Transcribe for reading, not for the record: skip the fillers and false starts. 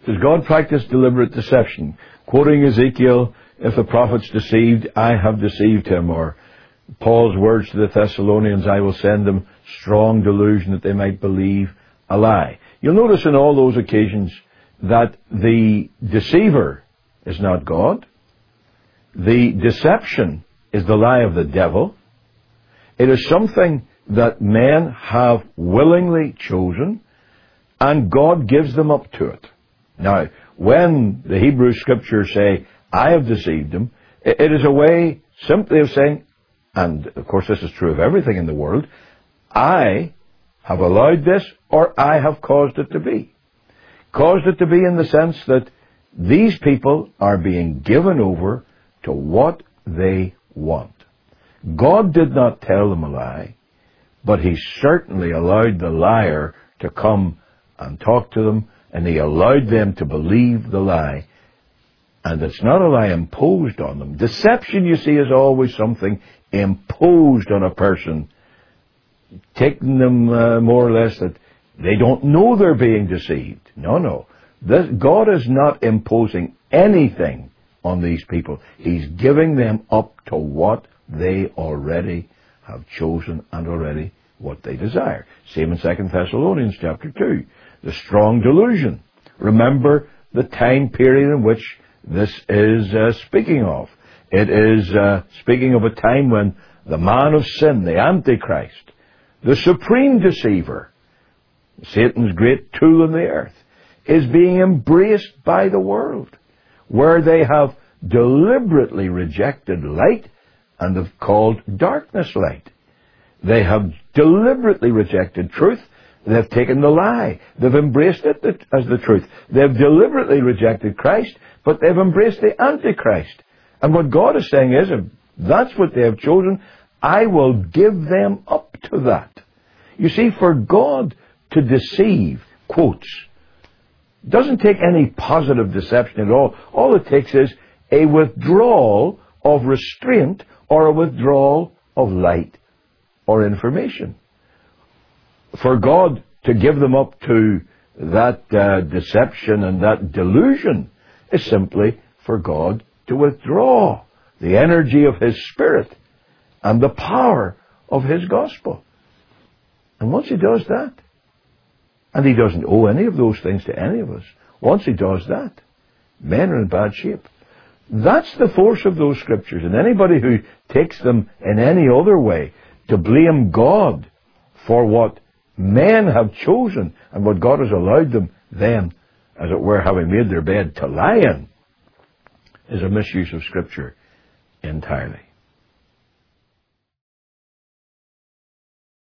Does God practice deliberate deception? Quoting Ezekiel, if the prophet's deceived, I have deceived him. Or Paul's words to the Thessalonians, I will send them strong delusion that they might believe a lie. You'll notice in all those occasions that the deceiver is not God. The deception is the lie of the devil. It is something that men have willingly chosen, and God gives them up to it. Now, when the Hebrew Scriptures say, I have deceived them, it is a way simply of saying, and of course this is true of everything in the world, I have allowed this, or I have caused it to be. Caused it to be in the sense that these people are being given over to what they want. God did not tell them a lie, but He certainly allowed the liar to come and talk to them, and He allowed them to believe the lie. And it's not a lie imposed on them. Deception, you see, is always something imposed on a person, taking them more or less that they don't know they're being deceived. No. God is not imposing anything on these people. He's giving them up to what they already have chosen and already what they desire. Same in 2 Thessalonians chapter 2. The strong delusion. Remember the time period in which this is speaking of. It is speaking of a time when the man of sin, the Antichrist, the supreme deceiver, Satan's great tool in the earth, is being embraced by the world, where they have deliberately rejected light and have called darkness light. They have deliberately rejected truth. They've taken the lie. They've embraced it as the truth. They've deliberately rejected Christ, but they've embraced the Antichrist. And what God is saying is, if that's what they have chosen, I will give them up to that. You see, for God to deceive, quotes, doesn't take any positive deception at all. All it takes is a withdrawal of restraint or a withdrawal of light or information. For God to give them up to that deception and that delusion is simply for God to withdraw the energy of His Spirit and the power of His gospel. And once He does that, and He doesn't owe any of those things to any of us, once He does that, men are in bad shape. That's the force of those Scriptures. And anybody who takes them in any other way to blame God for what men have chosen and what God has allowed them then, as it were, having made their bed to lie in, is a misuse of Scripture entirely.